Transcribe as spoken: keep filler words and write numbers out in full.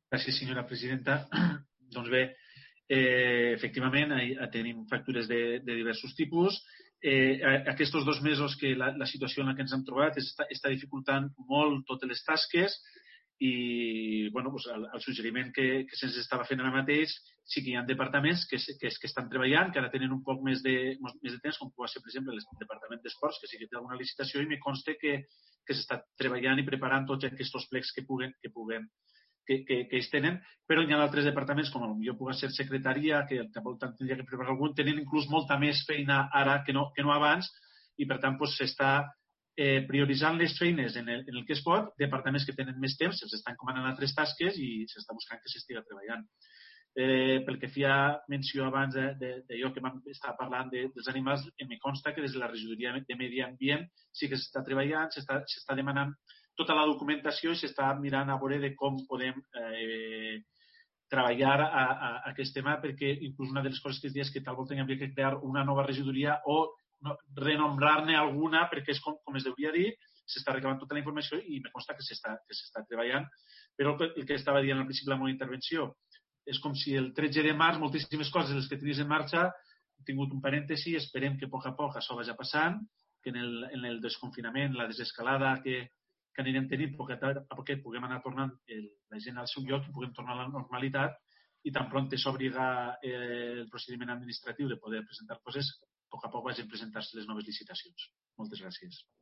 Gràcies, senyora presidenta. Doncs bé, eh, efectivament, tenim factures de, de diversos tipus. Eh, aquests dos mesos que la, la situació en la que ens hem trobat està, està dificultant molt totes les tasques i bueno, doncs el, el suggeriment que, que se'ns estava fent ara mateix, sí que hi ha departaments que, que, que estan treballant, que ara tenen un poc més de, més de temps, com pot ser, per exemple, el Departament d'Esports, que sí que té alguna licitació i me consta que, que s'està treballant i preparant tots aquests plecs que puguen, que puguen que, que, que ells tenen, però hi ha altres departaments, com potser pugui ser secretaria, que tampoc tindria que preparar algun, tenen inclús molta més feina ara que no, que no abans, i per tant s'està eh, prioritzant les feines en el, en el que es pot, departaments que tenen més temps, se'ls estan encomanant altres tasques i s'està buscant que s'estiga treballant. Eh, pel que feia menció abans d'allò que vam estar parlant de, dels animals, em consta que des de la regidoria de Medi Ambient sí que s'està treballant, s'està demanant tota la documentació i s'està mirant a veure de com podem eh, treballar a, a, a aquest tema, perquè inclús una de les coses que es diu és que tal volta hi hauria que crear una nova regidoria o no, renombrar-ne alguna, perquè és com, com es deuria dir, s'està reclamant tota la informació i me consta que s'està treballant, però el que estava dient al principi de la meva intervenció és com si el tretze de març moltíssimes coses les que tenies en marxa han tingut un parèntesi, esperem que a poc a poc això vagi passant, que en el, en el desconfinament, la desescalada que que anirem tenint, poquet a poquet puguem anar tornant el, la gent al seu lloc i puguem tornar a la normalitat i tan pront s'obliga eh, el procediment administratiu de poder presentar coses, a poc a poc vagin presentar-se les noves licitacions. Moltes gràcies.